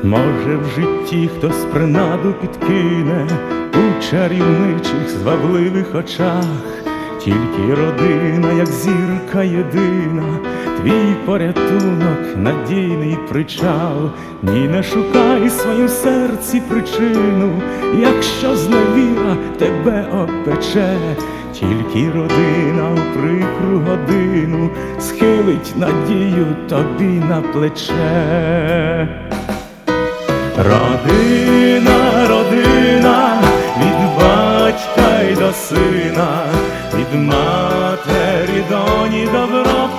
Може, в житті хтось принаду підкине у чарівничих звабливих очах, тільки родина, як зірка єдина, твій порятунок, надійний причал. Ні, не шукай в своїм серці причину, якщо зневіра тебе опече, тільки родина у прикру годину схилить надію тобі на плече. Родина, родина, від батька й до сина, від матері доні добро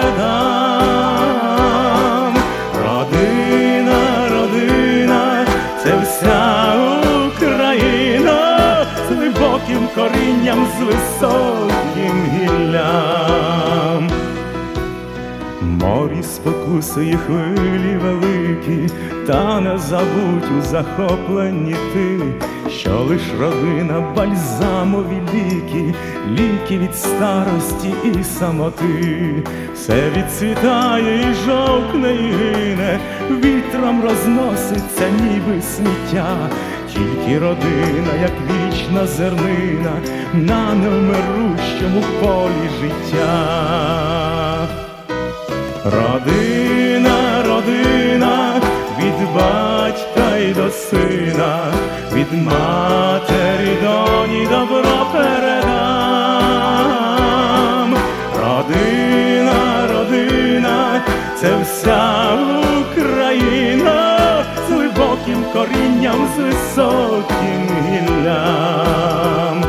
передам. Родина, родина, це вся Україна, з глибоким корінням, з високим гіллям. Морі спокуси і хвилі великі, та не забудь у захопленні ти, що лиш родина бальзамові ліки, ліки від старості і самоти. Все відцвітає і жовкне і гине, вітром розноситься ніби сміття, тільки родина, як вічна зернина, на невмирущому полі життя. Родина, родина, від батька й до сина, від матері доні добро передам. Родина, родина, це вся Україна, з глибоким корінням, з високим гіллям.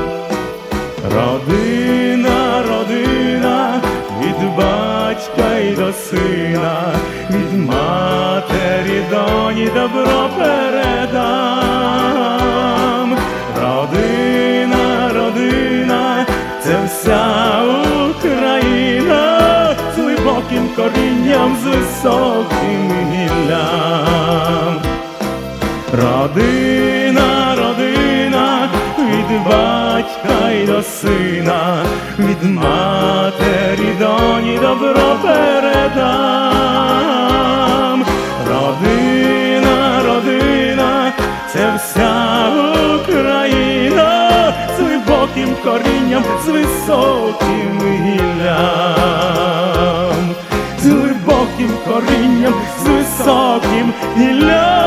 Родина, родина, від батька й до сина, від матері доні добро передам. Родина, родина, це вся Україна, з глибоким корінням, з високим гіллям. Родина, родина, від батька й до сина, від матері доні добро передам. Родина, родина, це вся Україна, з глибоким корінням, з високим гіллям, з глибоким корінням, з високим гіллям.